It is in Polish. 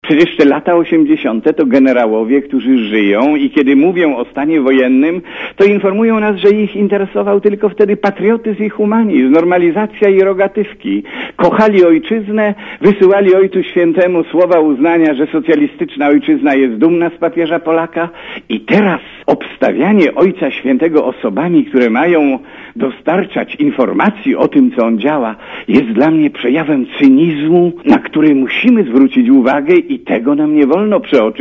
Przecież te lata 80. to generałowie, którzy żyją i kiedy mówią o stanie wojennym, to informują nas, że ich interesował tylko wtedy patriotyzm i humanizm, normalizacja i rogatywki. Kochali ojczyznę, wysyłali Ojcu Świętemu słowa uznania, że socjalistyczna ojczyzna jest dumna z papieża Polaka i teraz obstawianie Ojca Świętego osobami, które mają dostarczać informacji o tym, co on działa, jest dla mnie przejawem cynizmu, na który musimy zwrócić uwagę i tego nam nie wolno przeoczyć.